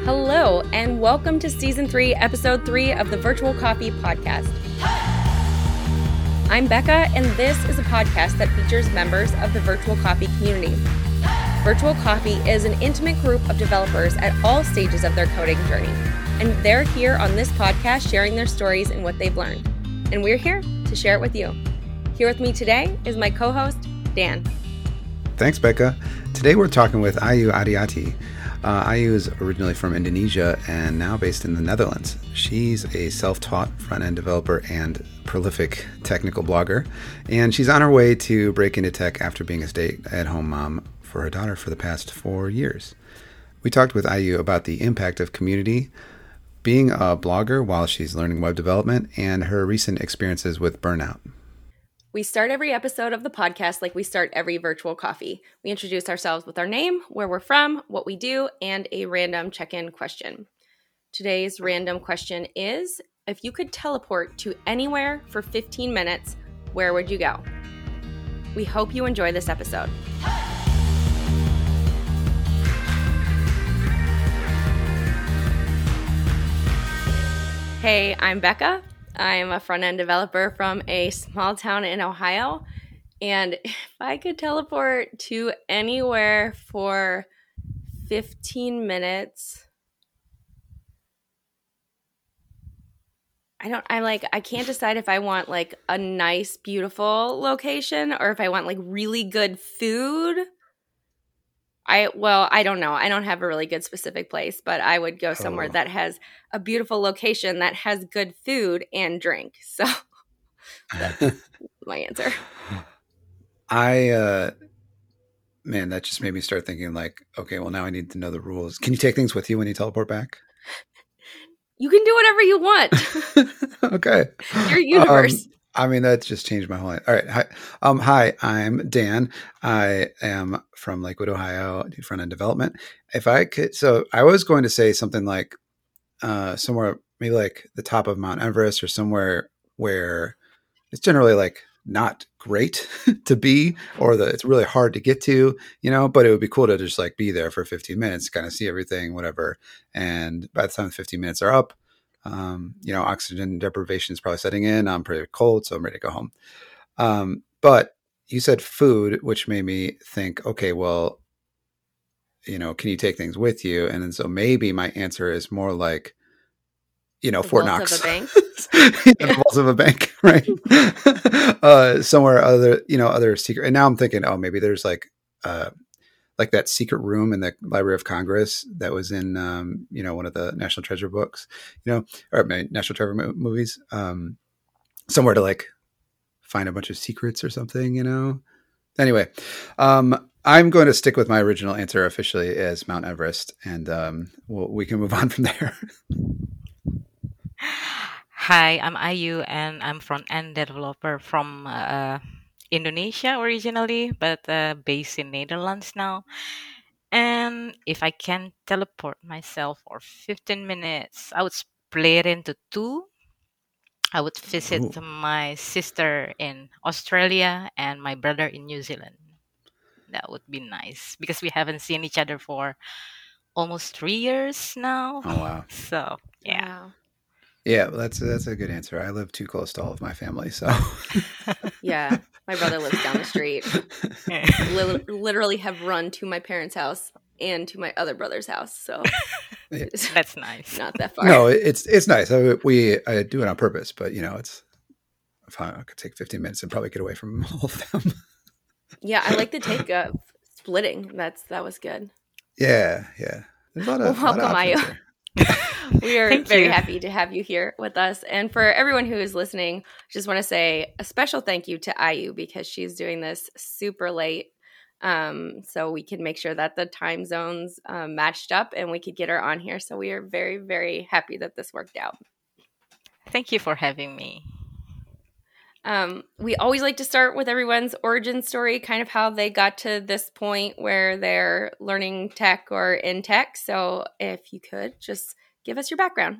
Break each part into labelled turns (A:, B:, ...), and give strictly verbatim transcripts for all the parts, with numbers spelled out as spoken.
A: Hello, and welcome to Season three, Episode three of the Virtual Coffee Podcast. I'm Becca, and this is a podcast that features members of the Virtual Coffee community. Virtual Coffee is an intimate group of developers at all stages of their coding journey, and they're here on this podcast sharing their stories and what they've learned. And we're here to share it with you. Here with me today is my co-host, Dan.
B: Thanks, Becca. Today we're talking with Ayu Ariati. Uh, Ayu is originally from Indonesia and now based in the Netherlands. She's a self-taught front-end developer and prolific technical blogger, and she's on her way to break into tech after being a stay-at-home mom for her daughter for the past four years. We talked with Ayu about the impact of community, being a blogger while she's learning web development, and her recent experiences with burnout.
A: We start every episode of the podcast like we start every virtual coffee. We introduce ourselves with our name, where we're from, what we do, and a random check-in question. Today's random question is, if you could teleport to anywhere for fifteen minutes, where would you go? We hope you enjoy this episode. Hey, I'm Becca. I'm a front-end developer from a small town in Ohio, and if I could teleport to anywhere for fifteen minutes, I don't, I'm like, I can't decide if I want like a nice, beautiful location or if I want like really good food. I, well, I don't know. I don't have a really good specific place, but I would go somewhere
B: Oh.
A: that has a beautiful location that has good food and drink. So that's my answer.
B: I, uh, man, that just made me start thinking like, okay, well now I need to know the rules. Can you take things with you when you teleport back?
A: You can do whatever you want.
B: Okay.
A: Your universe.
B: Um, I mean, that just changed my whole life. All right. Hi, um, hi, I'm Dan. I am from Lakewood, Ohio. I do front-end development. If I could, so I was going to say something like uh, somewhere, maybe like the top of Mount Everest or somewhere where it's generally like not great to be, or that it's really hard to get to, you know, but it would be cool to just like be there for fifteen minutes, kind of see everything, whatever. And by the time the fifteen minutes are up, um, you know, oxygen deprivation is probably setting in. I'm pretty cold, so I'm ready to go home. Um, but you said food, which made me think, okay, well, you know, can you take things with you? And then so maybe my answer is more like, you know,
A: The
B: Fort
A: vault
B: Knox.
A: of a bank?
B: The vaults of a bank, right? uh, somewhere other, you know, other secret. And now I'm thinking, oh, maybe there's like, uh, like that secret room in the Library of Congress that was in, um, you know, one of the National Treasure books, you know, or I mean, National Treasure mo- movies, um, somewhere to like find a bunch of secrets or something, you know. Anyway, um, I'm going to stick with my original answer officially as Mount Everest, and um, we'll, we can move on from there.
C: Hi, I'm Ayu, and I'm front-end developer from uh, Indonesia originally, but uh, based in Netherlands now. And if I can teleport myself for fifteen minutes, I would split into two. I would visit
B: Ooh.
C: my sister in Australia and my brother in New Zealand. That would be nice because we haven't seen each other for almost three years now.
B: Oh, wow.
C: So, yeah.
A: Wow.
B: Yeah, well, that's that's a good answer. I live too close to all of my family, so
A: Yeah. My brother lives down the street. Li- literally have run to my parents' house and to my other brother's house. So it's
C: That's nice.
A: not that far.
B: no, it's it's nice. I, we I do it on purpose, but you know, it's if I, I could take fifteen minutes and probably get away from all of them.
A: Yeah, I like the take of splitting. That's That was good.
B: Yeah, yeah. There's a lot of,
A: Well,
B: lot of
A: welcome,
B: options
A: Ayu.
B: here.
A: We are
C: Thank
A: very
C: you.
A: happy to have you here with us. And for everyone who is listening, just want to say a special thank you to Ayu because she's doing this super late. Um, so we can make sure that the time zones um, matched up and we could get her on here. So we are very, very happy that this worked out.
C: Thank you for having me.
A: Um, we always like to start with everyone's origin story, kind of how they got to this point where they're learning tech or in tech. So if you could just give us your background.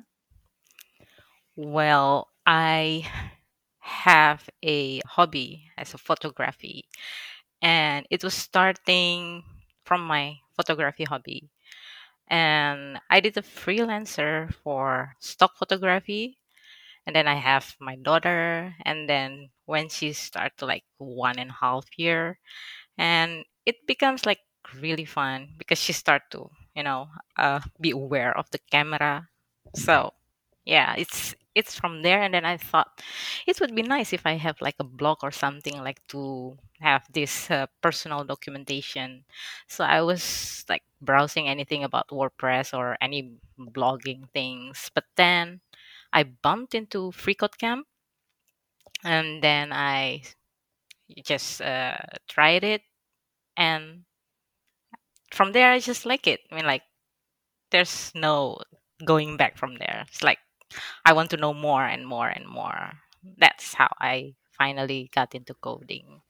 C: Well, I have a hobby as a photography, and it was starting from my photography hobby. And I did a freelancer for stock photography. And then I have my daughter. And then when she starts to like one and a half year, and it becomes like really fun because she start to, you know, uh, be aware of the camera. So yeah, it's it's from there. And then I thought it would be nice if I have like a blog or something like to have this uh, personal documentation. So I was like browsing anything about WordPress or any blogging things, but then I bumped into FreeCodeCamp, and then I just uh, tried it, and from there I just like it. I mean, like, there's no going back from there. It's like I want to know more and more and more. That's how I finally got into coding.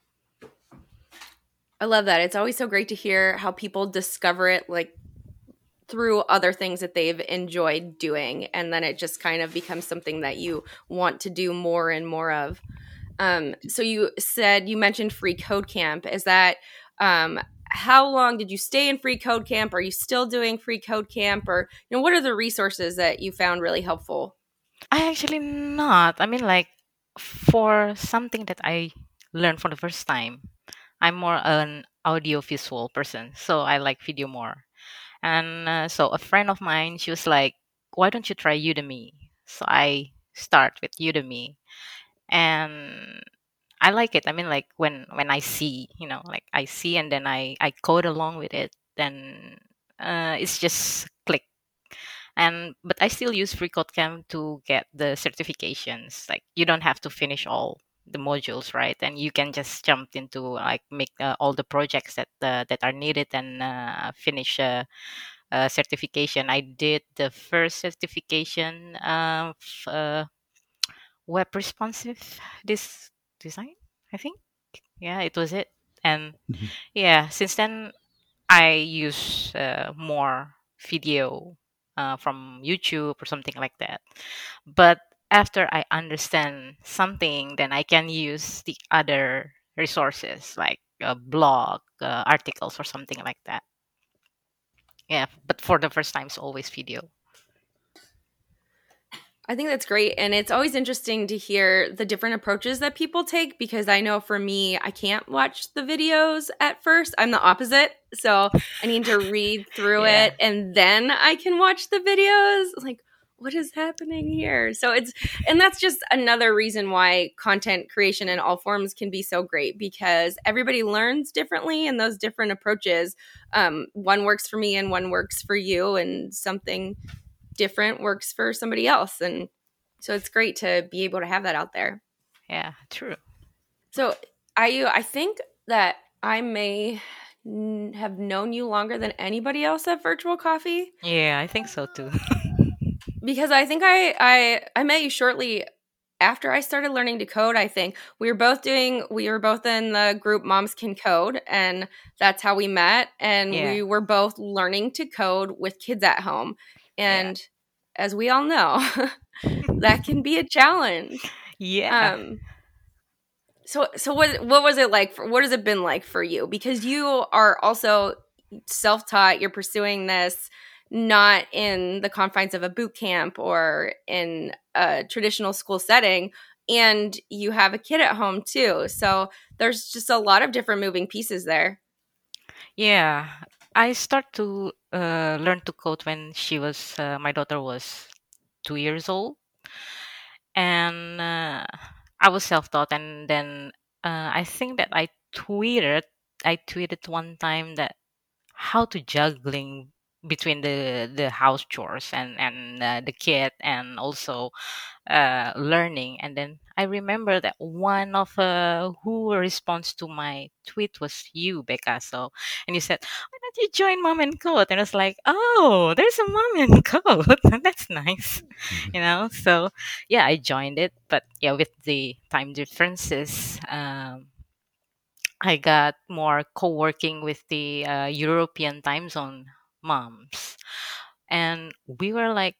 A: I love that. It's always so great to hear how people discover it like through other things that they've enjoyed doing, and then it just kind of becomes something that you want to do more and more of. Um, so you said, you mentioned Free Code Camp. Is that um, how long did you stay in Free Code Camp? Are you still doing Free Code Camp, or you know, what are the resources that you found really helpful?
C: I actually not. I mean, like, for something that I learned for the first time, I'm more an audio visual person, so I like video more. And uh, so a friend of mine, she was like, "Why don't you try Udemy?" So I start with Udemy, and I like it. I mean, like, when when I see, you know, like I see, and then I I code along with it, then uh, it's just click. And but I still use FreeCodeCamp to get the certifications. Like, you don't have to finish all the modules, right? And you can just jump into like make uh, all the projects that uh, that are needed and uh, finish a, a certification. I did the first certification of uh, web responsive this design, I think. Yeah, it was it. And
B: Mhm.
C: yeah, since then I use uh, more video uh, from YouTube or something like that. But after I understand something, then I can use the other resources like a blog, uh, articles, or something like that. Yeah, but for the first time, it's always video.
A: I think that's great. And it's always interesting to hear the different approaches that people take, because I know for me, I can't watch the videos at first. I'm the opposite. So I need to read through
C: Yeah,
A: it and then I can watch the videos. Like, what is happening here? So it's, and that's just another reason why content creation in all forms can be so great, because everybody learns differently, and those different approaches, um, one works for me and one works for you, and something different works for somebody else. And so it's great to be able to have that out there.
C: yeah, true.
A: So I I think that I may n- have known you longer than anybody else at Virtual Coffee,
C: Yeah, I think so too.
A: because I think I I I met you shortly after I started learning to code. I think we were both doing we were both in the group Moms Can Code, and that's how we met, and
C: Yeah,
A: we were both learning to code with kids at home.
C: yeah,
A: And as we all know, that can be a challenge.
C: yeah.
A: Um, so so what what was it like? For, what has it been like for you? Because you are also self taught. You're pursuing this not in the confines of a boot camp or in a traditional school setting, and you have a kid at home too. So there's just a lot of different moving pieces there.
C: Yeah, I start to uh, learn to code when she was uh, my daughter was two years old, and uh, I was self-taught. And then uh, I think that I tweeted, I tweeted one time that how to juggling between the the house chores and and uh, the kid, and also uh, learning. And then I remember that one of uh, who responds to my tweet was you, Becca. So, and you said, "Why don't you join Mom and Code?" And I was like, "Oh, there's a Mom and Code. That's nice," you know. So, yeah, I joined it. But yeah, with the time differences, um, I got more co-working with the uh, European time zone moms, and we were like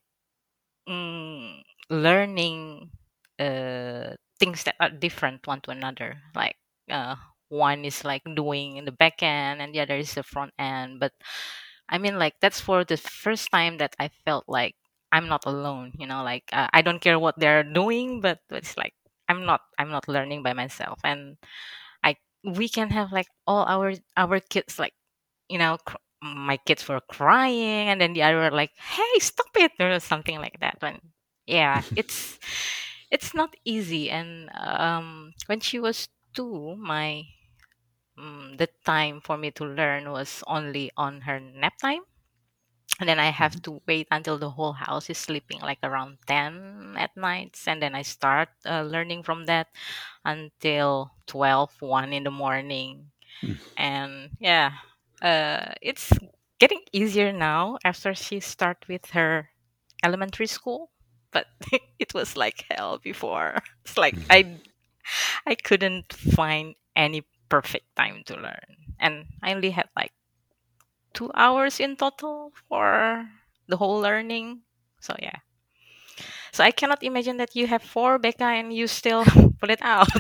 C: mm, learning uh, things that are different one to another. Like uh, one is like doing in the back end, and the other is the front end. But I mean, like, that's for the first time that I felt like I'm not alone. You know, like uh, I don't care what they're doing, but it's like I'm not. I'm not learning by myself, and I we can have like all our our kids like you know. Cr- my kids were crying, and then the other were like, "Hey, stop it!" or something like that. When yeah, it's it's not easy. And um, when she was two, my mm, the time for me to learn was only on her nap time, and then I have
B: Mhm.
C: to wait until the whole house is sleeping like around ten at night, and then I start uh, learning from that until twelve, one in the morning.
B: Mm.
C: And yeah, uh, it's getting easier now after she start with her elementary school, but it was like hell before. It's like
B: Mhm.
C: i i couldn't find any perfect time to learn, and I only had like two hours in total for the whole learning. So yeah. So I cannot imagine that you have four, Becca, and you still pull it out.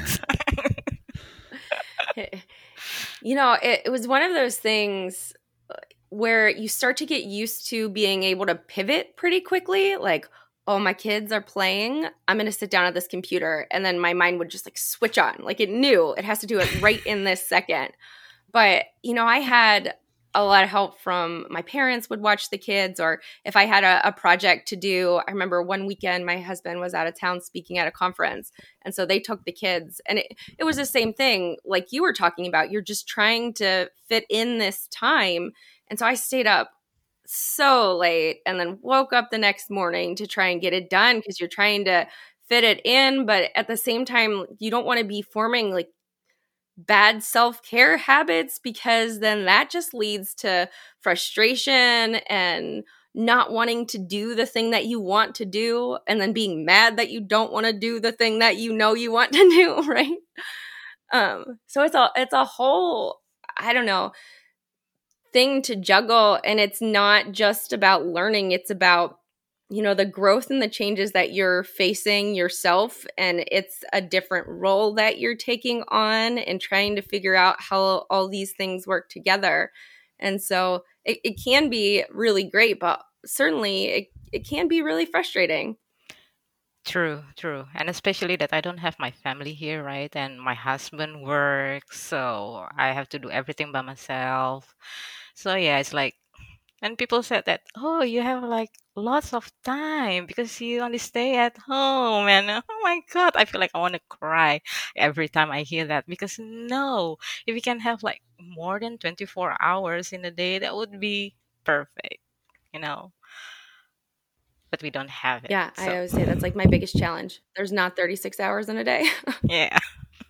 A: You know, it, it was one of those things uh, where you start to get used to being able to pivot pretty quickly. Like, oh, my kids are playing. I'm going to sit down at this computer. And then my mind would just like switch on. Like it knew it has to do it right in this second. But, you know, I had a lot of help from my parents would watch the kids, or if I had a, a project to do. I remember one weekend my husband was out of town speaking at a conference. And so they took the kids. And it, it was the same thing like you were talking about. You're just trying to fit in this time. And so I stayed up so late and then woke up the next morning to try and get it done because you're trying to fit it in. But at the same time, you don't want to be forming like bad self-care habits because then that just leads to frustration and not wanting to do the thing that you want to do and then being mad that you don't want to do the thing that you know you want to do, right? Um so it's a it's a whole I don't know thing to juggle, and it's not just about learning, it's about you know the growth and the changes that you're facing yourself, and it's a different role that you're taking on and trying to figure out how all these things work together. And so it, it can be really great, but certainly it, it can be really frustrating.
C: True, true. And especially that I don't have my family here, right? And my husband works, so I have to do everything by myself. So yeah, it's like, and people said that, oh, you have like lots of time because you only stay at home. And oh my God, I feel like I want to cry every time I hear that, because no, if we can have like more than twenty-four hours in a day, that would be perfect, you know, but we don't have it.
A: Yeah, I
C: So
A: always say that's like my biggest challenge. There's not thirty-six hours in a day.
C: yeah.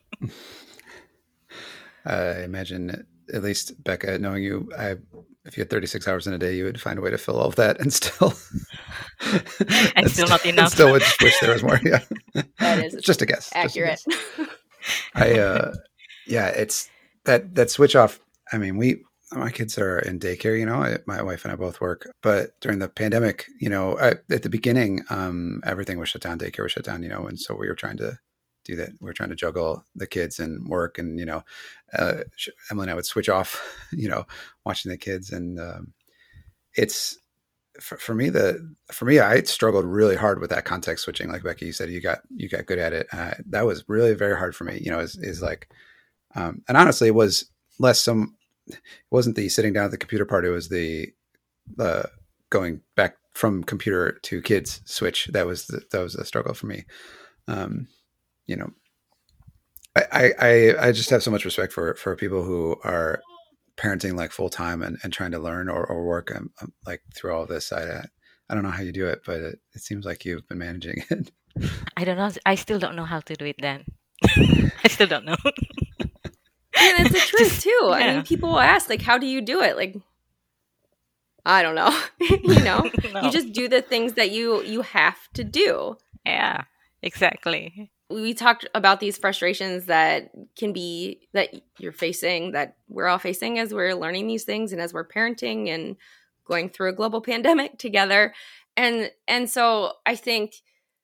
B: I imagine, at least Becca, knowing you, I, if you had thirty-six hours in a day, you would find a way to fill all of that and still,
C: And
B: and,
C: still
B: st-
C: not
B: and
C: enough.
B: still would just wish there was more. Yeah.
A: That is
B: Just a guess. Just a
A: accurate.
B: guess. I, uh, yeah, it's that, that switch off. I mean, we, my kids are in daycare, you know, I, my wife and I both work, but during the pandemic, you know, I, at the beginning, um, everything was shut down, daycare was shut down, you know, and so we were trying to do that. We were trying to juggle the kids and work, and, you know, uh, Emily and I would switch off, you know, watching the kids. And, um, it's, for, for me, the, for me, I struggled really hard with that context switching. Like Becky, you said, you got, you got good at it. Uh, that was really very hard for me, you know, is, is like, um, and honestly, it was less some, it wasn't the sitting down at the computer part. It was the, the going back from computer to kids switch. That was the, that was a struggle for me. Um, you know, I, I, I just have so much respect for, for people who are parenting like full time and, and trying to learn or, or work um, um, like through all this. I, I don't know how you do it, but it, it seems like you've been managing it.
C: I don't know. I still don't know how to do it then. I still don't know.
A: And it's the truth
C: Just,
A: too. I mean,
C: yeah.
A: people will ask, like, how do you do it? Like, I don't know. you know, you
C: No.
A: just do the things that you you have to do.
C: Yeah, exactly.
A: We talked about these frustrations that can be that you're facing, that we're all facing as we're learning these things and as we're parenting and going through a global pandemic together. And and so I think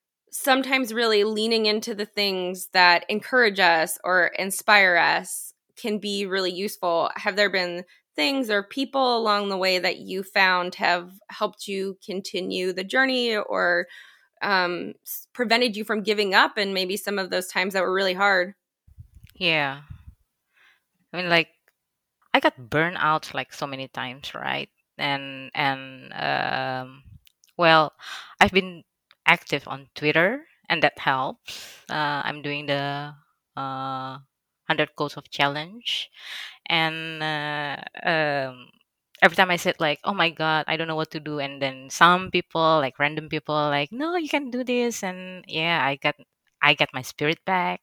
A: sometimes really leaning into the things that encourage us or inspire us can be really useful. Have there been things or people along the way that you found have helped you continue the journey, or um, prevented you from giving up, and maybe some of those times that were really hard?
C: Yeah. I mean, like, I got burned out like so many times, right? And and um, well, I've been active on Twitter, and that helps. Uh, I'm doing the uh, hundred codes of challenge, and uh, um, every time I said like, "Oh my God, I don't know what to do," and then some people, like random people, are like, "No, you can do this," and yeah, I got I got my spirit back,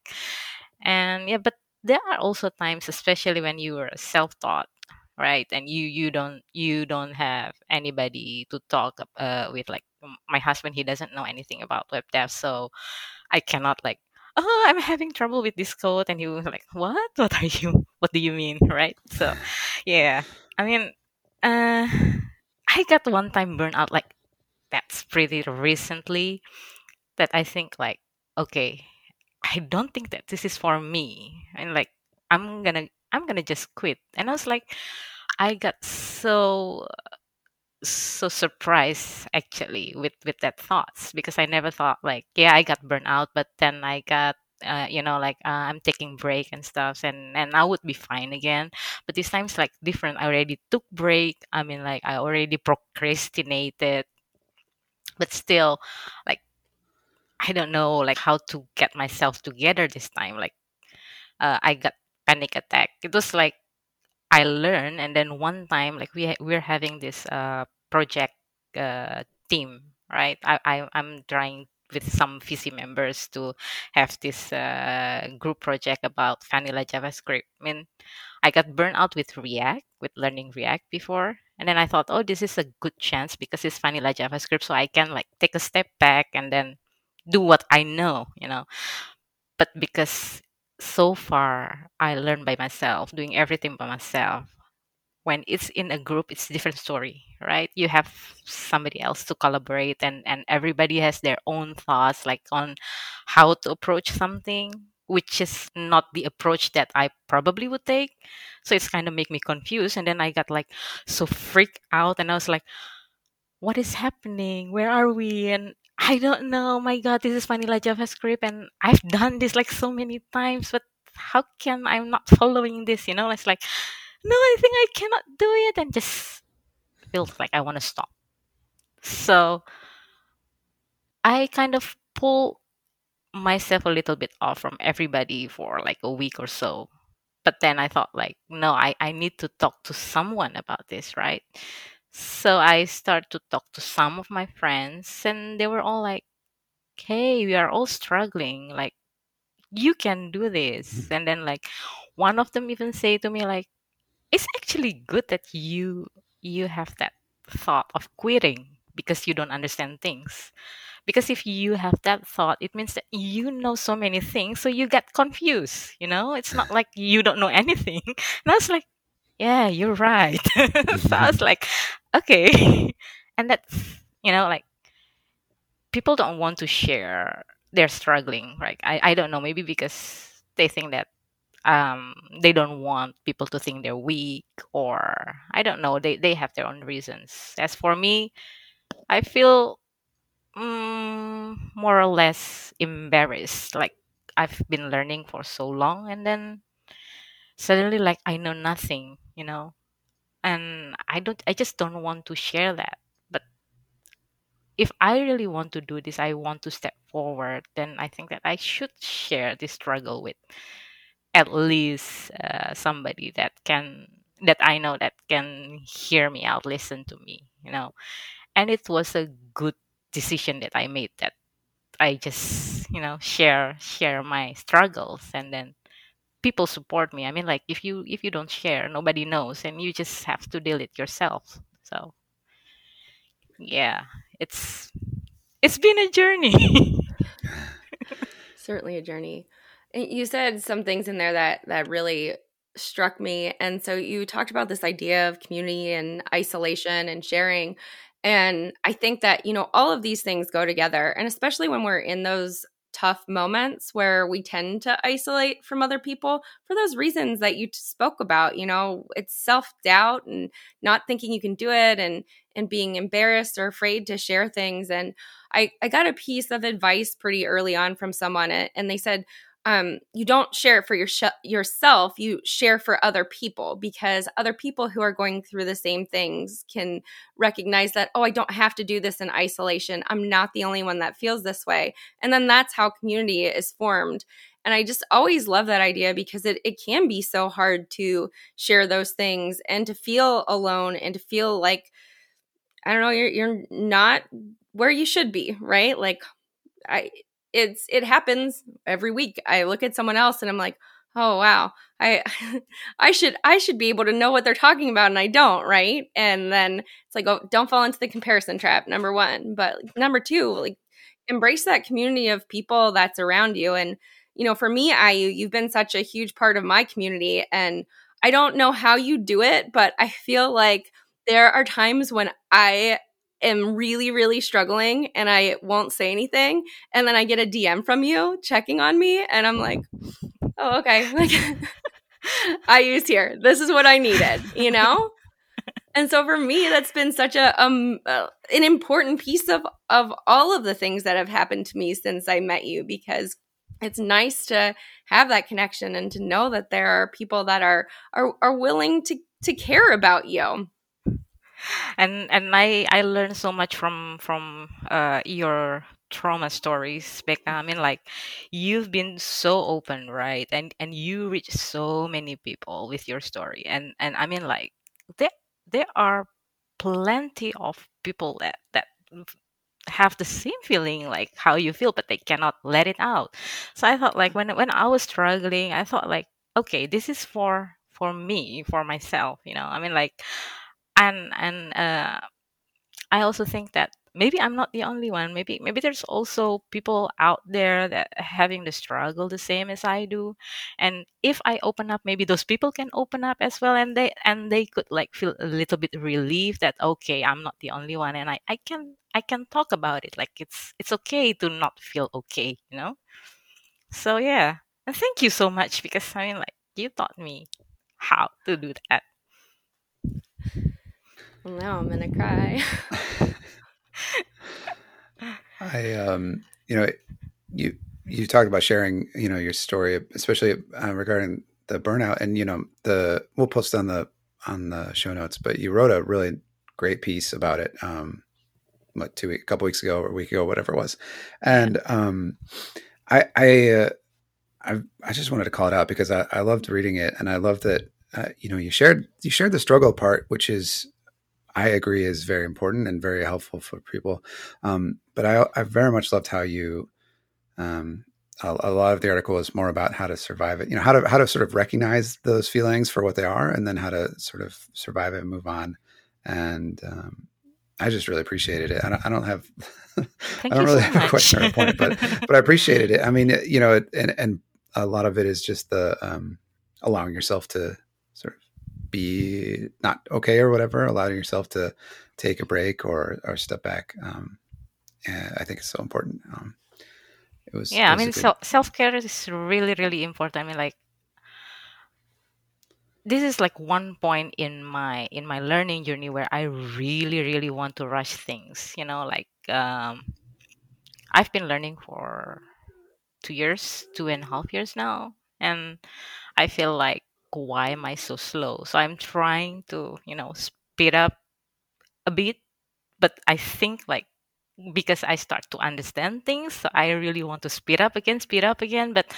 C: and yeah, but there are also times, especially when you are self-taught, right, and you you don't you don't have anybody to talk uh, with. Like m- my husband, he doesn't know anything about web dev, so I cannot like, oh, I'm having trouble with this code, and he was like, what? What are you? What do you mean, right? So, yeah, I mean, uh, I got one time burnout like that's pretty recently that I think like, okay, I don't think that this is for me, and like I'm gonna I'm gonna just quit. And I was like, I got so so surprised actually with with that thoughts, because I never thought like, yeah, I got burnt out, but then I got uh, you know, like uh, I'm taking break and stuff, and and I would be fine again. But this time's like different. I already took break. I mean, like I already procrastinated, but still, like I don't know like how to get myself together this time. Like uh, I got panic attack. It was like I learned, and then one time, like we ha- we're having this uh project uh team, right? I, I I'm trying with some V C members to have this uh group project about vanilla JavaScript. I mean, I got burnt out with React, with learning React before, and then I thought, oh, this is a good chance because it's vanilla JavaScript, so I can like take a step back and then do what I know, you know. But because so far I learned by myself, doing everything by myself, when it's in a group it's a different story, right? You have somebody else to collaborate, and and everybody has their own thoughts like on how to approach something, which is not the approach that I probably would take. So it's kind of make me confused, and then I got like so freaked out, and I was like, what is happening? Where are we? And I don't know. My God, this is vanilla JavaScript, and I've done this like so many times, but how can I'm not following this? You know, it's like, no, I think I cannot do it, and just feels like I want to stop. So I kind of pull myself a little bit off from everybody for like a week or so. But then I thought like, no, I, I need to talk to someone about this, right? So I start to talk to some of my friends, and they were all like, hey, we are all struggling. Like, you can do this. And then like one of them even say to me like, it's actually good that you you have that thought of quitting because you don't understand things. Because if you have that thought, it means that you know so many things, so you get confused. You know, it's not like you don't know anything. And I was like, yeah, you're right. So I was like, okay. And that's, you know, like people don't want to share they're struggling, right? I, I don't know, maybe because they think that um they don't want people to think they're weak, or I don't know, they they have their own reasons. As for me, I feel mm, more or less embarrassed, like I've been learning for so long, and then suddenly like I know nothing, you know. And I don't I just don't want to share that. But if I really want to do this, I want to step forward, then I think that I should share this struggle with at least uh, somebody that can that I know that can hear me out, listen to me, you know. And it was a good decision that I made, that I just, you know, share share my struggles, and then people support me. I mean, like if you if you don't share, nobody knows, and you just have to deal it yourself. So yeah, it's it's been a journey.
A: Certainly a journey. And you said some things in there that that really struck me. And so you talked about this idea of community and isolation and sharing. And I think that, you know, all of these things go together. And especially when we're in those tough moments where we tend to isolate from other people for those reasons that you spoke about. You know, it's self-doubt and not thinking you can do it, and and being embarrassed or afraid to share things. And I, I got a piece of advice pretty early on from someone, and they said, um, you don't share it for your sh- yourself, you share for other people, because other people who are going through the same things can recognize that, oh, I don't have to do this in isolation. I'm not the only one that feels this way. And then that's how community is formed. And I just always love that idea, because it, it can be so hard to share those things and to feel alone and to feel like, I don't know, you're you're not where you should be, right? Like I it's it happens every week. I look at someone else and I'm like, "Oh wow. I I should I should be able to know what they're talking about, and I don't," right? And then it's like, "Oh, don't fall into the comparison trap." Number one, but like, number two, like embrace that community of people that's around you. And you know, for me, I you you've been such a huge part of my community, and I don't know how you do it, but I feel like there are times when I am really, really struggling and I won't say anything. And then I get a D M from you checking on me, and I'm like, oh, okay. Like, I used here. This is what I needed, you know? And so for me, that's been such a um uh, an important piece of of all of the things that have happened to me since I met you, because it's nice to have that connection and to know that there are people that are are are willing to to care about you.
C: and and I I learned so much from from uh your trauma stories, Becca. I mean, like, you've been so open, right? And and you reach so many people with your story. And and I mean, like, there there are plenty of people that that have the same feeling like how you feel, but they cannot let it out. So I thought, like, when when I was struggling, I thought, like, okay, this is for for me, for myself, you know. I mean, like, and and uh I also think that maybe I'm not the only one. Maybe maybe there's also people out there that are having the struggle the same as I do. And if I open up, maybe those people can open up as well, and they and they could, like, feel a little bit relieved that, okay, I'm not the only one, and I, I can I can talk about it. Like, it's it's okay to not feel okay, you know? So yeah. And thank you so much, because I mean, like, you taught me how to do that.
A: Well, now I'm gonna cry.
B: I, um, you know, you you talked about sharing, you know, your story, especially uh, regarding the burnout, and you know, the we'll post on the on the show notes. But you wrote a really great piece about it, um, what two week, a couple weeks ago or a week ago, whatever it was, and um, I I, uh, I I just wanted to call it out because I, I loved reading it, and I love that uh, you know you shared you shared the struggle part, which is, I agree, is very important and very helpful for people. Um, but I, I very much loved how you, um, a, a lot of the article is more about how to survive it, you know, how to, how to sort of recognize those feelings for what they are, and then how to sort of survive it and move on. And, um, I just really appreciated it. I don't, I don't have, I
C: Thank
B: don't
C: you
B: really
C: so
B: have a
C: much.
B: question or a point, but, but I appreciated it. I mean, you know, it, and, and a lot of it is just the, um, allowing yourself to sort of be not okay or whatever, allowing yourself to take a break or or step back. Um, and I think it's so important. Um, it was,
C: Yeah,
B: it
C: I
B: was a
C: mean,
B: good.
C: so self-care is really, really important. I mean, like, this is like one point in my in my learning journey where I really, really want to rush things. You know, like, um, I've been learning for two years, two and a half years now, and I feel like, why am I so slow? So I'm trying to, you know, speed up a bit, but I think, like, because I start to understand things, so I really want to speed up again, speed up again, but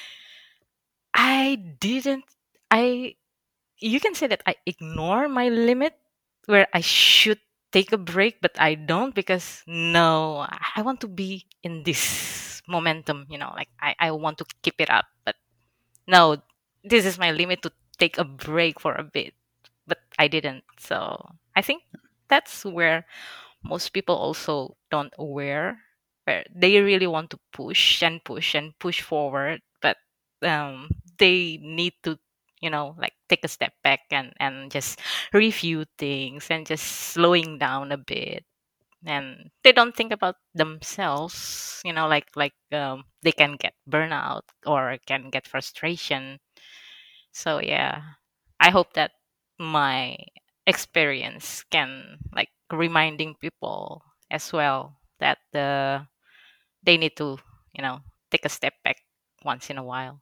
C: I didn't. I You can say that I ignore my limit where I should take a break, but I don't, because no, I want to be in this momentum, you know, like, I, I want to keep it up, but no, this is my limit to take a break for a bit, but I didn't. So I think that's where most people also don't aware, where they really want to push and push and push forward, but um they need to, you know, like, take a step back and and just review things and just slowing down a bit. and they don't think about themselves, you know, like like um, they can get burnout or can get frustration. So yeah, I hope that my experience can like reminding people as well that the they need to, you know, take a step back once in a while.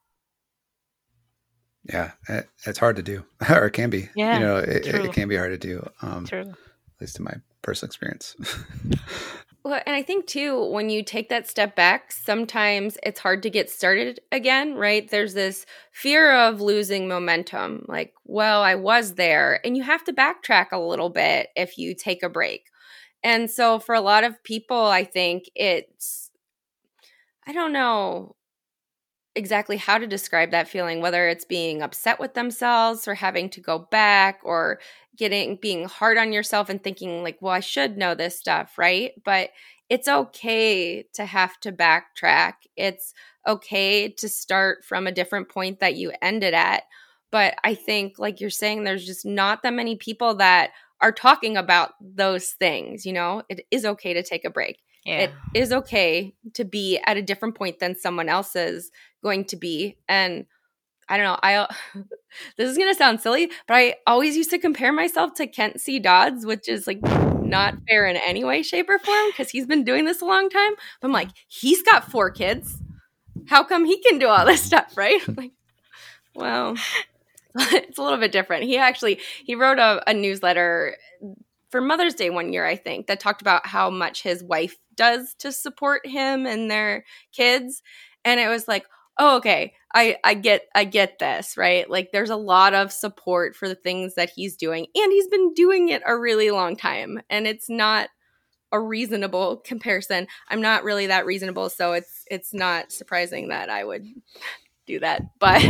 B: Yeah, it, it's hard to do, or it can be. You
C: Yeah,
B: know, it, it
C: true,
B: can be hard to do. Um,
C: true.
B: at least in my personal experience.
A: Well, and I think too, when you take that step back, sometimes it's hard to get started again, right? There's this fear of losing momentum. Like, well, I was there, and you have to backtrack a little bit if you take a break. And so for a lot of people, I think it's, I don't know exactly how to describe that feeling, whether it's being upset with themselves or having to go back or getting being hard on yourself and thinking like, well, I should know this stuff, right? But it's okay to have to backtrack. It's okay to start from a different point that you ended at. But I think, like you're saying, there's just not that many people that are talking about those things. You know, it is okay to take a break.
C: Yeah,
A: It is okay to be at a different point than someone else's going to be. And I don't know, I this is gonna sound silly, but I always used to compare myself to Kent C. Dodds, which is like not fair in any way, shape, or form because he's been doing this a long time. But I'm like, he's got four kids. How come he can do all this stuff, right? Like, well, it's a little bit different. He actually he wrote a, a newsletter for Mother's Day one year, I think, that talked about how much his wife does to support him and their kids. And it was like, oh, okay, I, I get I get this, right? Like there's a lot of support for the things that he's doing. And he's been doing it a really long time. And it's not a reasonable comparison. I'm not really that reasonable, so it's it's not surprising that I would do that. But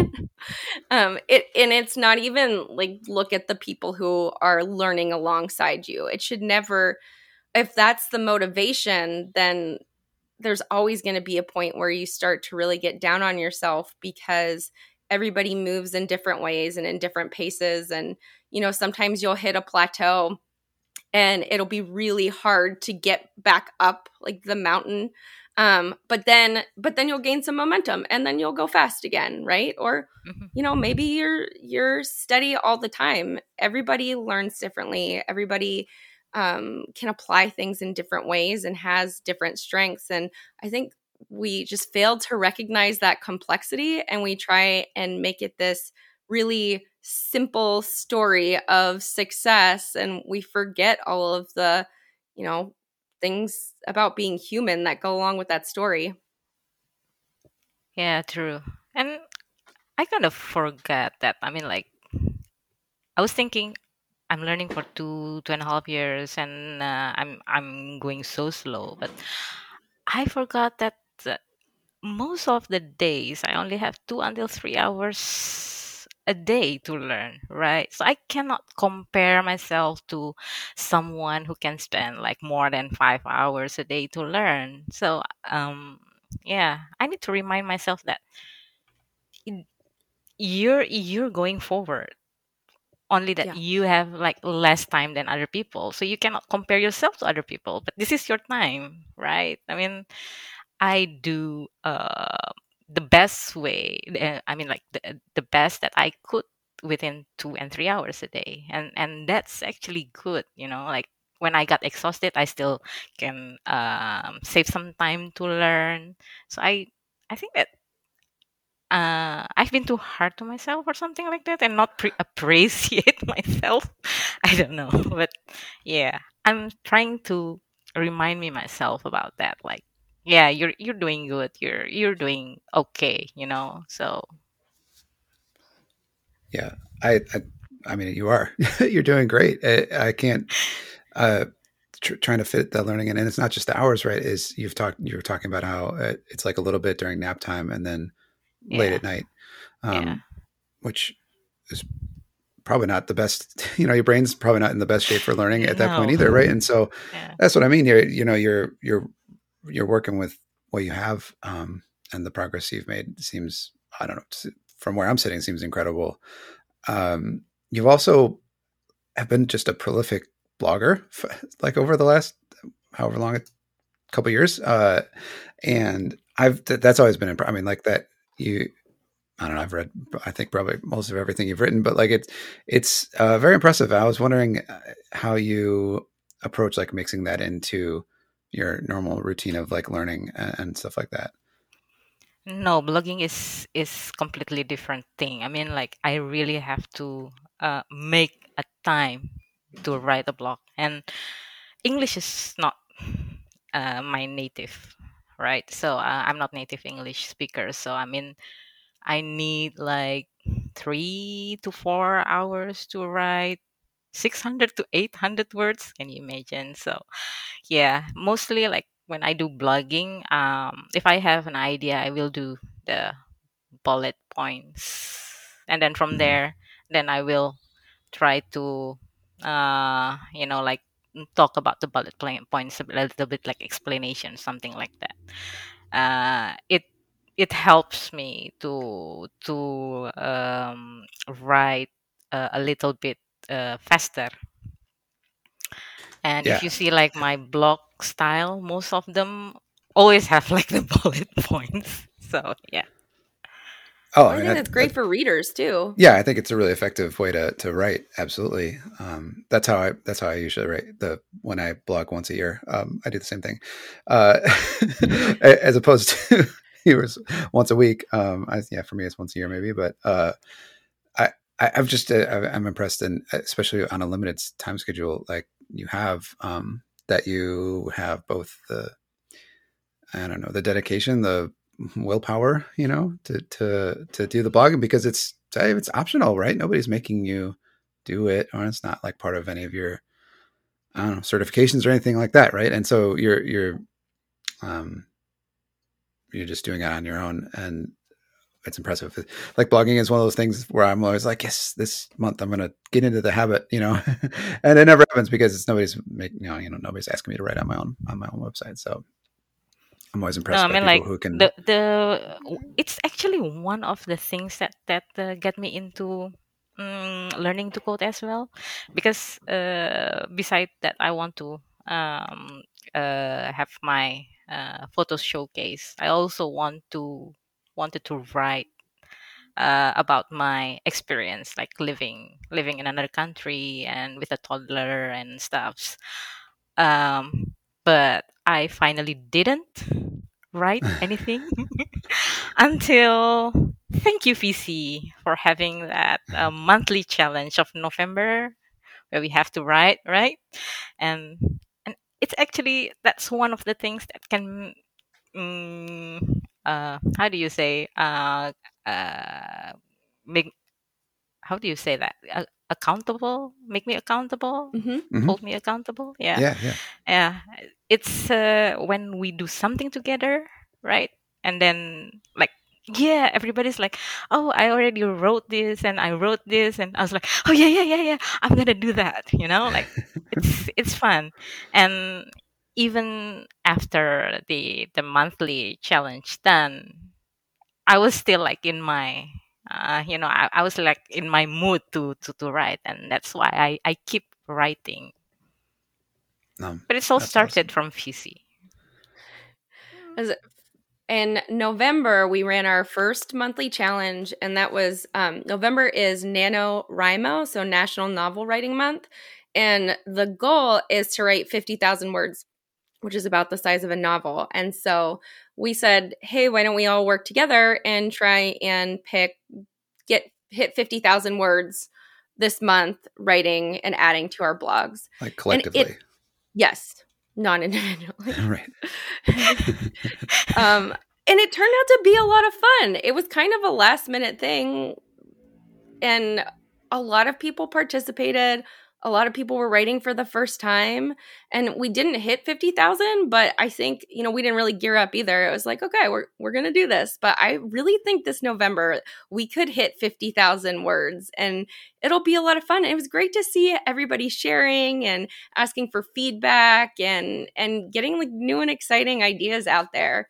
A: um it and it's not even like look at the people who are learning alongside you. It should never, if that's the motivation, then there's always going to be a point where you start to really get down on yourself because everybody moves in different ways and in different paces. And, you know, sometimes you'll hit a plateau and it'll be really hard to get back up like the mountain. Um, but then, but then you'll gain some momentum and then you'll go fast again. Right. Or,
C: mhm.
A: you know, maybe you're, you're steady all the time. Everybody learns differently. Everybody um, can apply things in different ways and has different strengths. And I think we just failed to recognize that complexity and we try and make it this really simple story of success. And we forget all of the, you know, things about being human that go along with that story.
C: Yeah, true. And I kind of forgot that. I mean, like, I was thinking I'm learning for two two and a half years, and uh, I'm I'm going so slow. But I forgot that uh, most of the days I only have two until three hours a day to learn, right? So I cannot compare myself to someone who can spend like more than five hours a day to learn. So um, yeah, I need to remind myself that it- you're you're going forward, only that
A: Yeah.
C: you have like less time than other people, so you cannot compare yourself to other people, but this is your time, right? I mean, I do uh the best way, uh, I mean, like the, the best that I could within two and three hours a day, and and that's actually good, you know, like when I got exhausted I still can um save some time to learn. So i i think that uh, I've been too hard to myself or something like that, and not pre- appreciate myself. I don't know, but yeah, I'm trying to remind me myself about that. Like, yeah, you're you're doing good. You're you're doing okay. You know. So
B: Yeah, I, I, I mean, you are. You're doing great. I, I can't. Uh, tr- trying to fit that learning in, and it's not just the hours, right? Is you've talked. You were talking about how uh, it's like a little bit during nap time and then late
C: yeah,
B: at night,
C: yeah,
B: um, which is probably not the best. You know, your brain's probably not in the best shape for learning at that point
C: no,
B: either, right? And so
C: yeah,
B: that's what I mean. You're, you know, you're you're you're working with what you have, um, and the progress you've made seems, I don't know, from where I'm sitting, seems incredible. Um, you've also have been just a prolific blogger, like over the last however long, a couple years. Uh, and I've, th- that's always been, imp- I mean, like that you, I don't know, I've read, I think probably most of everything you've written, but like it's, it's uh, very impressive. I was wondering how you approach like mixing that into your normal routine of like learning and, and stuff like that.
C: No, blogging is is completely different thing. I mean, like I really have to uh, make a time to write a blog, and English is not uh, my native, right? So uh, I'm not native English speaker. So I mean, I need like three to four hours to write six hundred to eight hundred words. Can you imagine? So yeah, mostly like when I do blogging, um, if I have an idea, I will do the bullet points, and then from
B: Mhm.
C: there, then I will try to, uh, you know, like talk about the bullet point points a little bit, like explanation, something like that. Uh, it it helps me to to um, write uh, a little bit uh, faster. And if
B: Yeah.
C: you see like my blog style, most of them always have like the bullet points. So yeah.
B: Oh,
A: Well,
B: I
A: I
B: mean,
A: think
B: that,
A: that's great
B: that,
A: for readers too.
B: yeah, I think it's a really effective way to, to write. Absolutely. Um, that's how I, that's how I usually write the, when I blog once a year, um, I do the same thing, uh, as opposed to yours once a week. Um, I, yeah, for me, it's once a year maybe, but, uh, I, I I've just, uh, I'm impressed, and especially on a limited time schedule, like you have, um, that you have both the, I don't know, the dedication, the willpower, you know, to to to do the blogging, because it's it's optional, right? Nobody's making you do it, or it's not like part of any of your, I don't know, certifications or anything like that, right? And so you're you're um you're just doing it on your own, and it's impressive. Like blogging is one of those things where I'm always like, yes, this month I'm gonna get into the habit, you know, and it never happens because it's nobody's making, you know, you know, nobody's asking me to write on my own on my own website. So I'm always
C: No, I
B: impressed by
C: mean
B: people
C: like
B: who can.
C: the the it's actually one of the things that that uh, get me into um, learning to code as well, because uh, beside that I want to um, uh, have my uh, photo showcase. I also want to wanted to write uh, about my experience, like living living in another country and with a toddler and stuff. Um, but I finally didn't write anything until thank you V C for having that uh, monthly challenge of November where we have to write, right? And and it's actually that's one of the things that can mm, uh how do you say uh uh make how do you say that uh, accountable make me accountable
A: Mm-hmm.
B: Mhm.
C: hold me accountable, yeah.
B: Yeah, yeah.
C: Yeah, it's uh, when we do something together, right? And then like yeah, everybody's like, "Oh, I already wrote this and I wrote this." And I was like, "Oh yeah, yeah, yeah, yeah. I'm going to do that." You know, like it's it's fun. And even after the the monthly challenge done, I was still like in my uh, you know, I, I was like in my mood to to to write, and that's why I I keep writing.
B: Um,
C: But it's all
B: that's awesome.
C: started from F I S I.
A: As in November, we ran our first monthly challenge, and that was um, November is NaNoWriMo, so National Novel Writing Month. And the goal is to write fifty thousand words, which is about the size of a novel. And so we said, hey, why don't we all work together and try and pick, get, hit fifty thousand words this month, writing and adding to our blogs.
B: Like
A: And
B: collectively.
A: it, yes, non-individually.
B: Right.
A: um, and it turned out to be a lot of fun. It was kind of a last minute thing, and a lot of people participated. A lot of people were writing for the first time, and we didn't hit fifty thousand, but I think, you know, we didn't really gear up either. It was like, okay, we're we're going to do this. But I really think this November we could hit fifty thousand words, and it'll be a lot of fun. And it was great to see everybody sharing and asking for feedback and and getting like new and exciting ideas out there.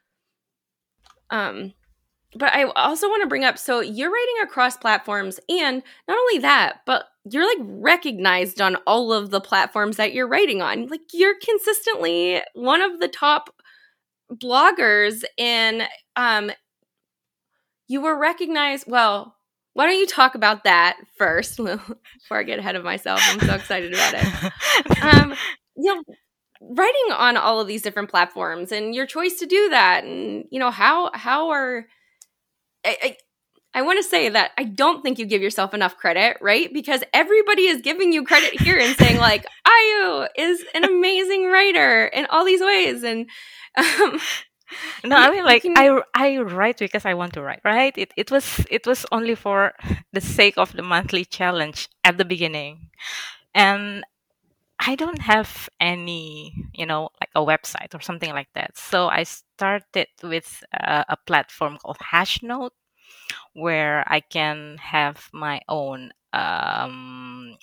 A: Um But I also want to bring up, so you're writing across platforms, and not only that, but you're like recognized on all of the platforms that you're writing on. Like you're consistently one of the top bloggers, and um, you were recognized. Well, why don't you talk about that first before I get ahead of myself? I'm so excited about it. Um, you know, writing on all of these different platforms and your choice to do that, and you know how how are I, I, I want to say that I don't think you give yourself enough credit, right? Because everybody is giving you credit here and saying like, Ayu is an amazing writer in all these ways. And um,
C: No, I
A: you,
C: mean
A: you
C: like
A: can,
C: I I write because I want to write, right? It it was it was only for the sake of the monthly challenge at the beginning. And I don't have any, you know, like a website or something like that. So I started with a, a platform called Hashnote, where I can have my own um,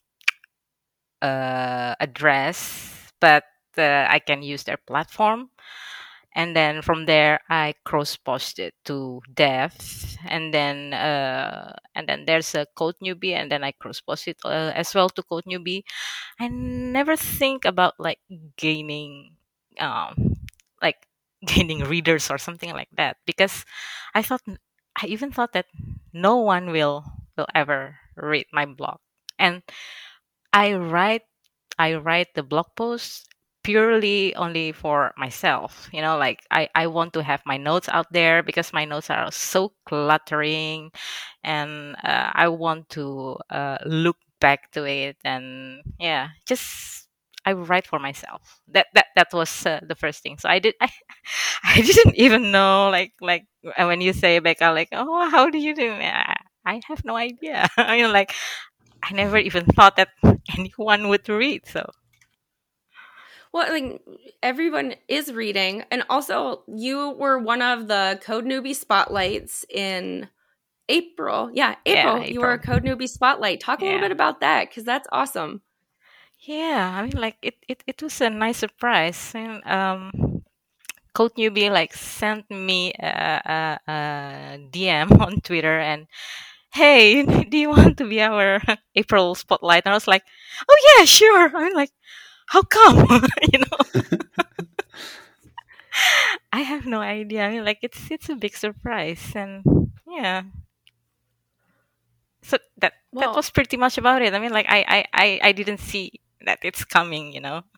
C: uh, address, but uh, I can use their platform. And then from there, I cross post it to Dev, and then uh, and then there's a Code Newbie, and then I cross post it uh, as well to Code Newbie. I never think about like gaining, um, like gaining readers or something like that, because I thought I even thought that no one will will ever read my blog, and I write I write the blog posts purely only for myself. You know, like I, I want to have my notes out there because my notes are so cluttering, and uh, I want to uh, look back to it, and yeah, just I write for myself. That that that was uh, the first thing. So I did. I, I didn't even know like like uh, when you say Becca, like, oh, how do you do? I I have no idea. You know, like I never even thought that anyone would read. So
A: well, like everyone is reading. And also you were one of the Code Newbie spotlights in April. Yeah, April.
C: yeah,
A: You were a
C: April.
A: Code Newbie spotlight. Talk a little
C: Yeah.
A: bit about that, because that's awesome.
C: Yeah, I mean, like it, it, it was a nice surprise. And um, Code Newbie like sent me a, a, a D M on Twitter and, hey, do you want to be our April spotlight? And I was like, oh yeah, sure. I'm like, how come? You know, I have no idea. I mean, like it's it's a big surprise, and yeah. So that that
A: Well,
C: was pretty much about it. I mean, like I I I, I didn't see that it's coming. You know.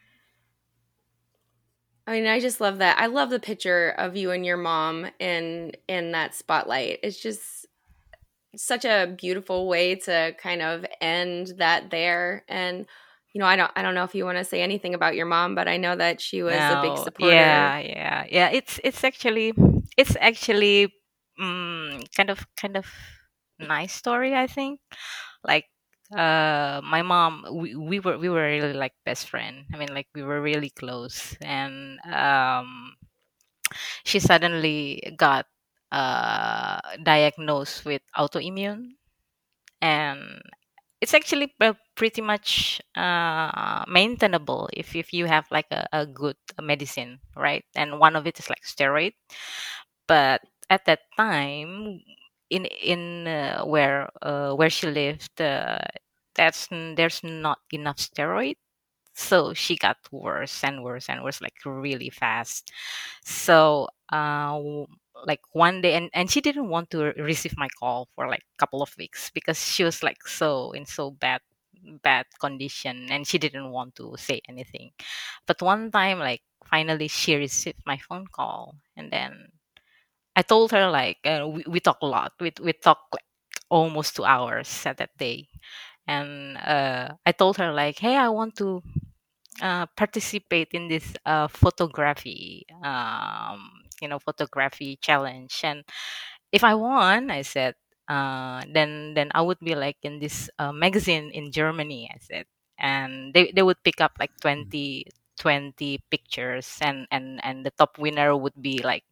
A: I mean, I just love that. I love the picture of you and your mom in in that spotlight. It's just such a beautiful way to kind of end that there. And you know, I don't I don't know if you want to say anything about your mom, but I know that she was a big
C: No,
A: supporter.
C: yeah, yeah, yeah. It's it's actually it's actually um, kind of kind of nice story, I think. Like uh my mom, we, we were we were really like best friend. I mean, like we were really close, and um she suddenly got uh diagnosed with autoimmune, and it's actually p- pretty much uh, maintainable if, if you have like a, a good medicine, right? And one of it is like steroid. But at that time, in in uh, where uh, where she lived, uh, that's n- there's not enough steroid, so she got worse and worse and worse, like really fast. So uh w- like one day, and, and she didn't want to re- receive my call for like a couple of weeks because she was like so in so bad bad condition, and she didn't want to say anything. But one time, like finally she received my phone call, and then I told her like uh, we, we talk a lot, we, we talk like almost two hours at that day. And uh, I told her like, hey, I want to uh, participate in this uh, photography, um, you know, photography challenge. And if I won, I said, uh, then then I would be like in this uh, magazine in Germany. I said, and they, they would pick up like twenty twenty pictures, and and and the top winner would be like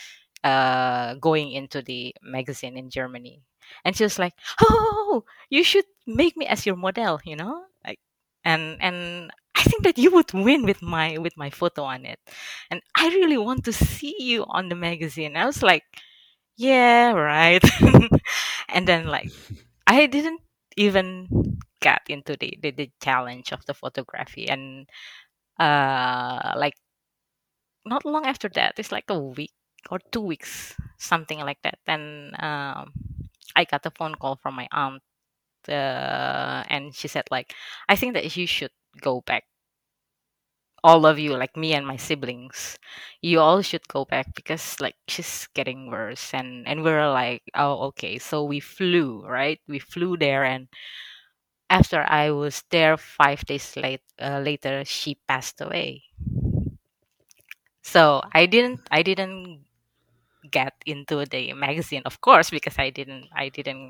C: uh, going into the magazine in Germany. And she was like, "Oh, you should make me as your model," you know, like, and and I think that you would win with my with my photo on it, and I really want to see you on the magazine. I was like, "Yeah, right." And then like I didn't even got into the, the, the challenge of the photography. And uh like not long after that, it's like a week or two weeks, something like that. And um I got a phone call from my aunt, uh, and she said like, I think that you should go back, all of you, like me and my siblings, you all should go back because like she's getting worse. And and we were like, oh, okay. So we flew, right, we flew there. And after I was there five days late uh, later, she passed away. So i didn't i didn't get into the magazine, of course, because i didn't i didn't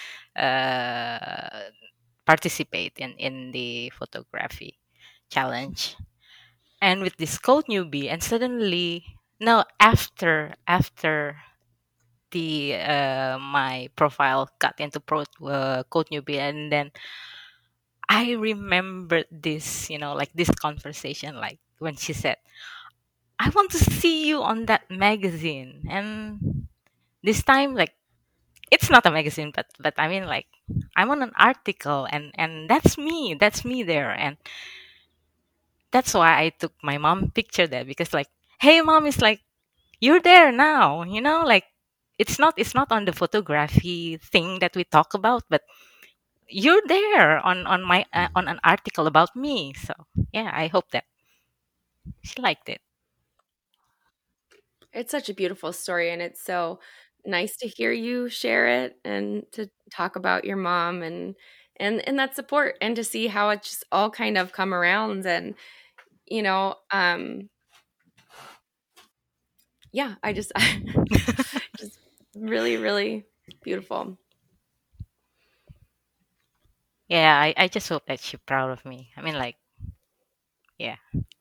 C: uh participate in in the photography challenge. And with this code newbie, and suddenly, no, after after the uh my profile got into pro uh, code newbie, and then I remembered this, you know, like this conversation, like when she said, I want to see you on that magazine. And this time, like, it's not a magazine, but but I mean, like, I'm on an article, and and that's me, that's me there. And that's why I took my mom picture there, because like, hey mom, is like, you're there now, you know, like, it's not it's not on the photography thing that we talk about, but you're there on on my uh, on an article about me. So yeah, I hope that she liked it.
A: It's such a beautiful story, and it's so nice to hear you share it and to talk about your mom and and and that support, and to see how it just all kind of come around. And you know, um yeah, I just just really, really beautiful.
C: Yeah, I, I just hope that she's proud of me. I mean, like, yeah.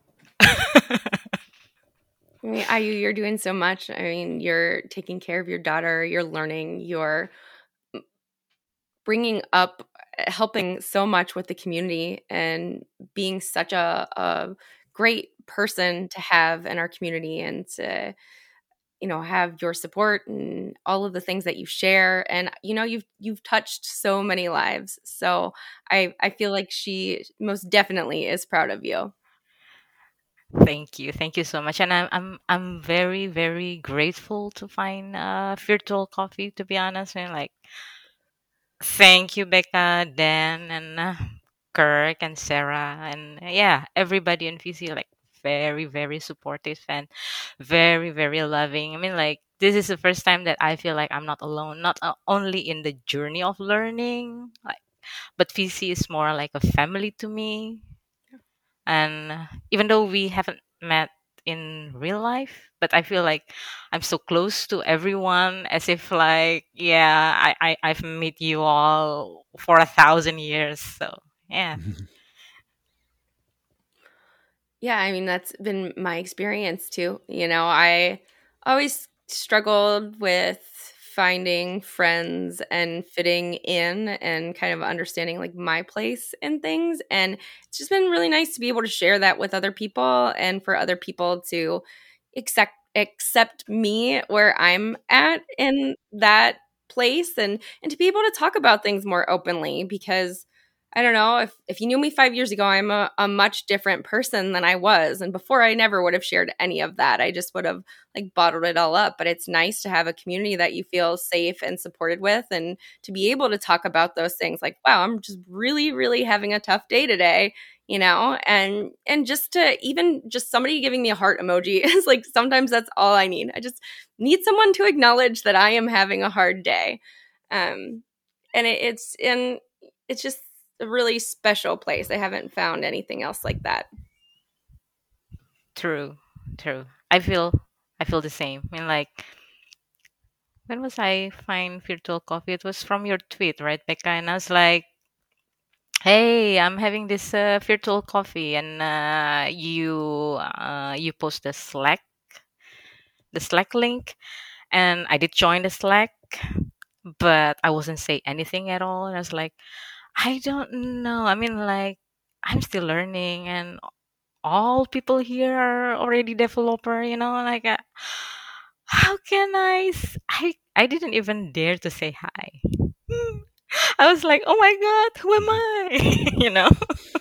A: I mean, Ayu, you're doing so much. I mean, you're taking care of your daughter, you're learning, you're bringing up, helping so much with the community, and being such a, a great person to have in our community, and to, you know, have your support and all of the things that you share. And you know, you've you've touched so many lives. So I I feel like she most definitely is proud of you.
C: Thank you, thank you so much. And I'm I'm I'm very very grateful to find uh virtual coffee. To be honest, and like, thank you, Becca, Dan, and uh, Kirk, and Sarah, and uh, yeah, everybody in V C, like, very, very supportive and very, very loving. I mean, like, this is the first time that I feel like I'm not alone, not uh, only in the journey of learning, like, but V C is more like a family to me. And uh, even though we haven't met in real life, but I feel like I'm so close to everyone, as if like, yeah, I, I I've met you all for a thousand years. So yeah.
A: Yeah, I mean, that's been my experience too. You know, I always struggled with finding friends and fitting in and kind of understanding like my place in things. And it's just been really nice to be able to share that with other people, and for other people to accept accept me where I'm at in that place, and and to be able to talk about things more openly. Because I don't know, if if you knew me five years ago, I'm a, a much different person than I was. And before, I never would have shared any of that. I just would have like bottled it all up. But it's nice to have a community that you feel safe and supported with, and to be able to talk about those things like, wow, I'm just really, really having a tough day today, you know? And and just to even just somebody giving me a heart emoji is like, sometimes that's all I need. I just need someone to acknowledge that I am having a hard day. Um and it, it's and it's just a really special place. I haven't found anything else like that.
C: True, true. I feel I feel the same. I mean, like, when was I find virtual coffee? It was from your tweet, right, Becca? And I was like, hey, I'm having this uh, virtual coffee, and uh, you uh, you post the Slack the Slack link, and I did join the Slack, but I wasn't say anything at all. And I was like, I don't know. I mean, like, I'm still learning, and all people here are already developer. You know, like, uh, how can I? s- I I didn't even dare to say hi. I was like, oh my God, who am I? you know?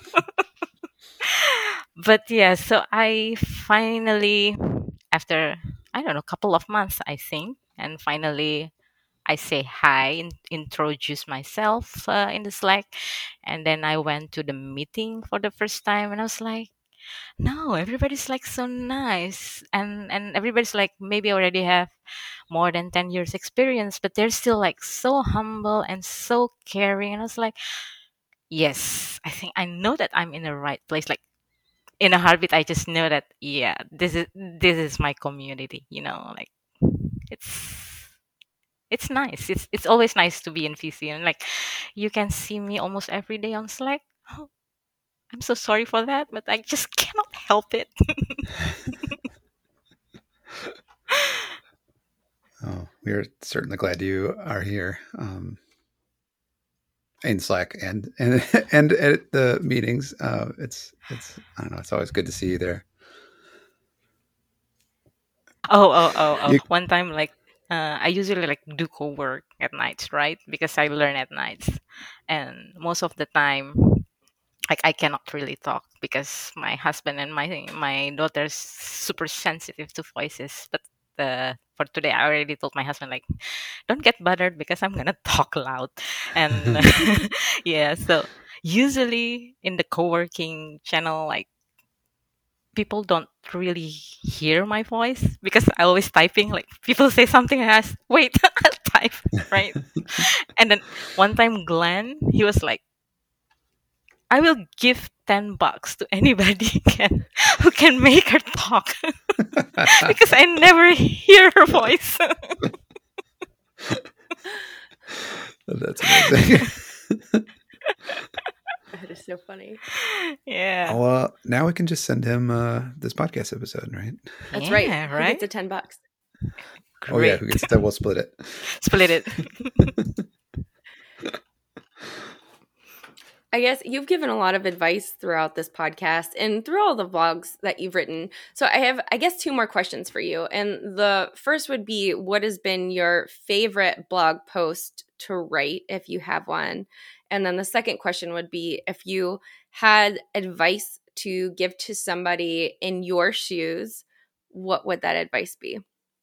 C: But yeah, so I finally, after, I don't know, a couple of months, I think, and finally I say hi, in, introduce myself uh, in the Slack. And then I went to the meeting for the first time and I was like, no, everybody's like so nice. And, and everybody's like maybe already have more than ten years experience, but they're still like so humble and so caring. And I was like, yes, I think I know that I'm in the right place. Like in a heartbeat, I just know that, yeah, this is, this is my community, you know, like it's, it's nice. It's it's always nice to be in V C, and like you can see me almost every day on Slack. Oh, I'm so sorry for that, but I just cannot help it.
B: Oh, we are certainly glad you are here um, in Slack and and and at the meetings. Uh, it's it's I don't know. It's always good to see you there.
C: Oh, oh, oh, oh.
B: You,
C: One time, like, uh, I usually like do co-work at nights, right? Because I learn at nights. And most of the time, like I cannot really talk because my husband and my my daughter's super sensitive to voices. But uh, for today, I already told my husband like, don't get bothered because I'm gonna talk loud. And yeah, so usually in the co-working channel, like people don't really hear my voice because I always typing. Like people say something, I ask, wait, I'll type, right? And then one time, Glenn, he was like, I will give ten bucks to anybody can, who can make her talk because I never hear her voice.
B: that's amazing.
A: That is so funny.
C: Yeah.
B: Well, now we can just send him uh, this podcast episode, right?
A: That's
C: Yeah,
A: right.
C: right?
A: Who gets the ten bucks?
C: Great.
B: Oh yeah, who gets that? We'll split it.
C: Split it.
A: I guess you've given a lot of advice throughout this podcast and through all the vlogs that you've written. So I have, I guess, two more questions for you. And the first would be, what has been your favorite blog post to write, if you have one? And then the second question would be, if you had advice to give to somebody in your shoes, what would that advice be?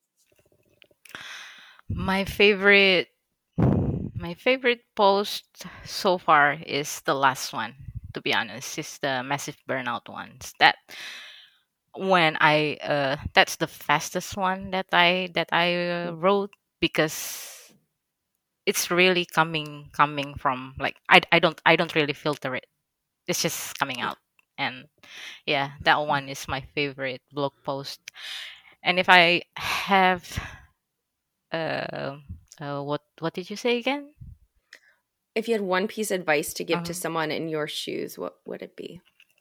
C: My favorite my favorite post so far is the last one, to be honest. Is the massive burnout ones. That when I uh that's the fastest one that I that I uh, wrote because it's really coming coming from like I, I don't I don't really filter it. It's just coming out. And yeah, that one is my favorite blog post. And if I have uh, uh what what did you say again?
A: If you had one piece of advice to give
C: Um,
A: to someone in your shoes, what would it be?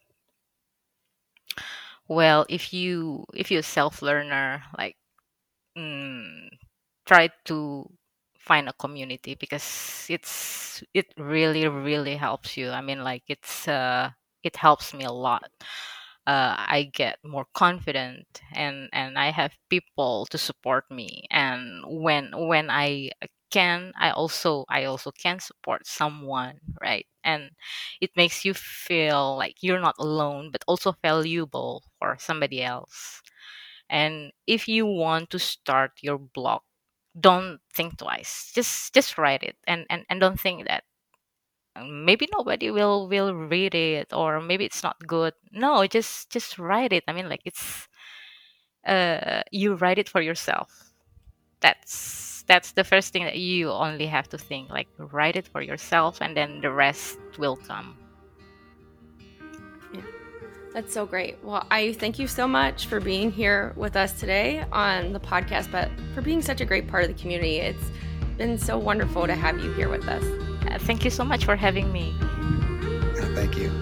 C: well, if you if you're a self learner, like mm, try to find a community because it's it really really helps you. I mean, like it's uh it helps me a lot. uh, I get more confident, and and I have people to support me. And when when I can, I also I also can support someone, right? And it makes you feel like you're not alone, but also valuable for somebody else. And if you want to start your blog, don't think twice. Just just write it, and and, and don't think that maybe nobody will will read it, or maybe it's not good. No, just just write it. I mean, like it's uh you write it for yourself. That's that's the first thing that you only have to think, like write it for yourself, and then the rest will come.
A: Yeah, that's so great. Well, I thank you so much for being here with us today on the podcast, but for being such a great part of the community. It's been so wonderful to have you here with us.
C: Uh, thank you so much for having me.
B: Yeah, thank you.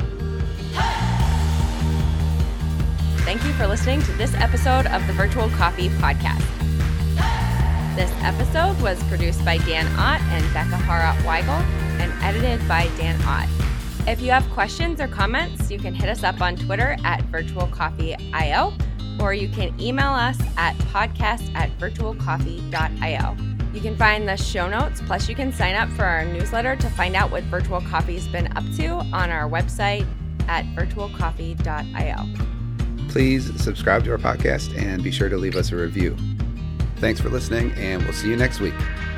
A: Thank you for listening to this episode of the Virtual Coffee Podcast. This episode was produced by Dan Ott and Becca Harrop-Weigel and edited by Dan Ott. If you have questions or comments, you can hit us up on Twitter at virtual coffee dot io, or you can email us at podcast at virtual coffee dot io. You can find the show notes, plus you can sign up for our newsletter to find out what Virtual Coffee's been up to on our website at virtual coffee dot io.
B: Please subscribe to our podcast and be sure to leave us a review. Thanks for listening, and we'll see you next week.